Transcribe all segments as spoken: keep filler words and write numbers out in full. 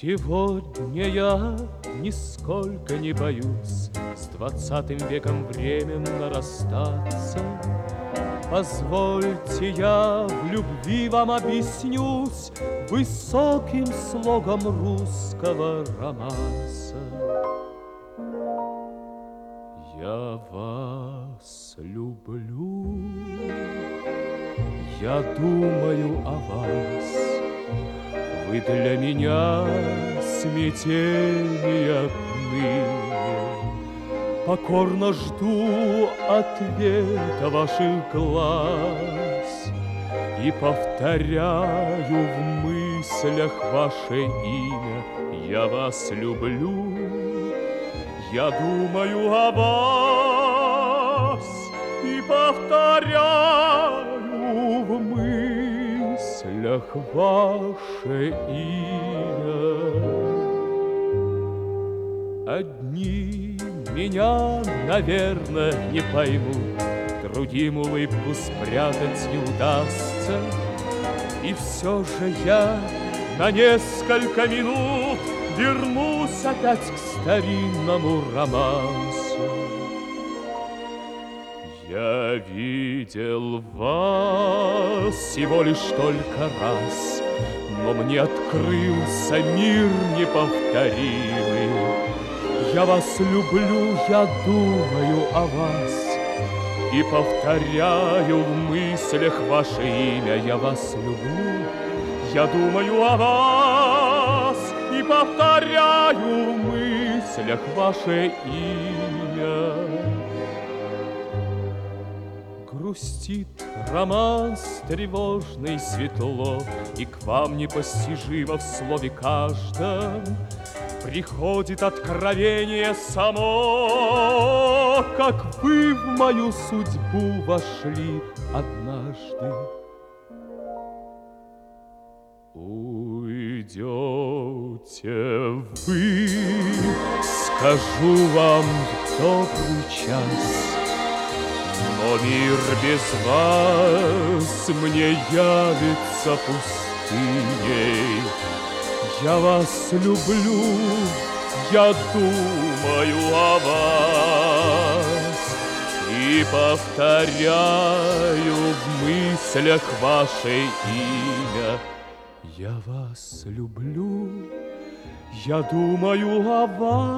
Сегодня я нисколько не боюсь с двадцатым веком временно расстаться. Позвольте, я в любви вам объяснюсь высоким слогом русского романса. Я вас люблю, я думаю о вас. Вы для меня смятения отныне. Покорно жду ответа ваших глаз и повторяю в мыслях ваше имя. Я вас люблю, я думаю о вас и повторяю в мыслях ваше имя. Одни меня, наверное, не поймут, другим улыбку спрятать не удастся. И все же я на несколько минут вернусь опять к старинному романсу. Я видел вас всего лишь только раз, но мне открылся мир неповторимый. Я вас люблю, я думаю о вас и повторяю в мыслях ваше имя. Я вас люблю, я думаю о вас и повторяю в мыслях ваше имя. Грустит романс тревожный светло, и к вам непостижимо в слове каждом приходит откровение само, как вы в мою судьбу вошли однажды. Уйдете вы, скажу вам в добрый час, но мир без вас мне явится пустыней. Я вас люблю, я думаю о вас и повторяю в мыслях ваше имя. Я вас люблю, я думаю о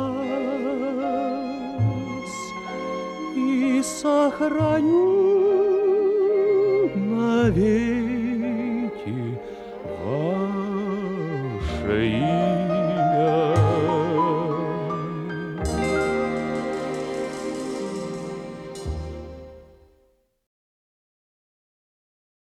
вас и сохраню навек